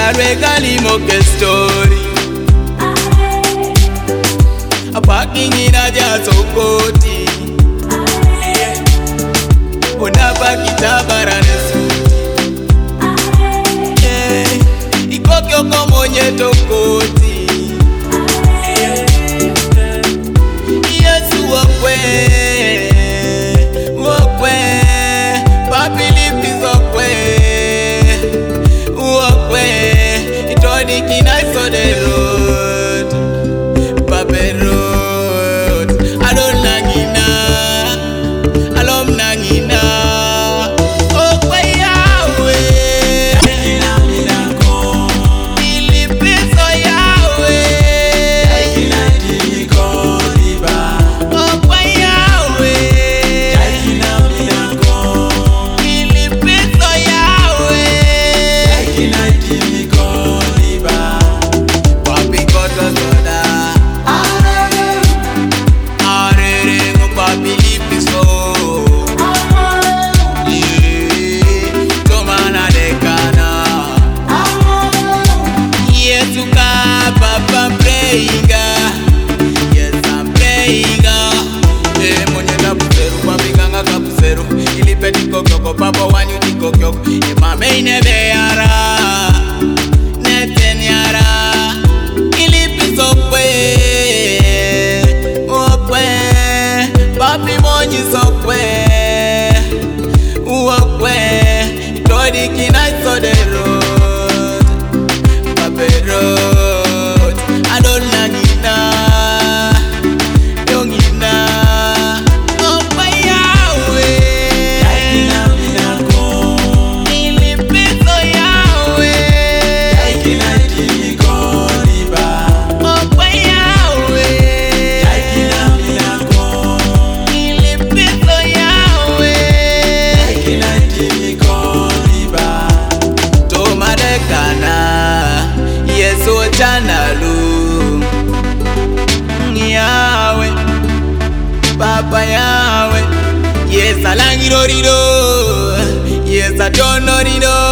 Regalimo che story a parking in a jazz okoti una pakita baranesu ikokyo como nyeto koti Yesu wakwe papi lipi zokwe Can I saw the road, Papa road. I don't nangina, I love nangina. Oh, why Yahweh? Philippi so Yahweh. Oh, why Yahweh? Philippi so Yahweh. Yes, I'm praying. Monyeta buseru babinganga kabuseru ilipeti kokoko papa wanyu tikokoko mame inebeyara netenyara ilipisokwe okwe papi monyi sokwe okwe todi kinai so the road pape road I don't nangina Chanalu Yahweh Papa Yahweh Yes, I like it, yes, I don't know it.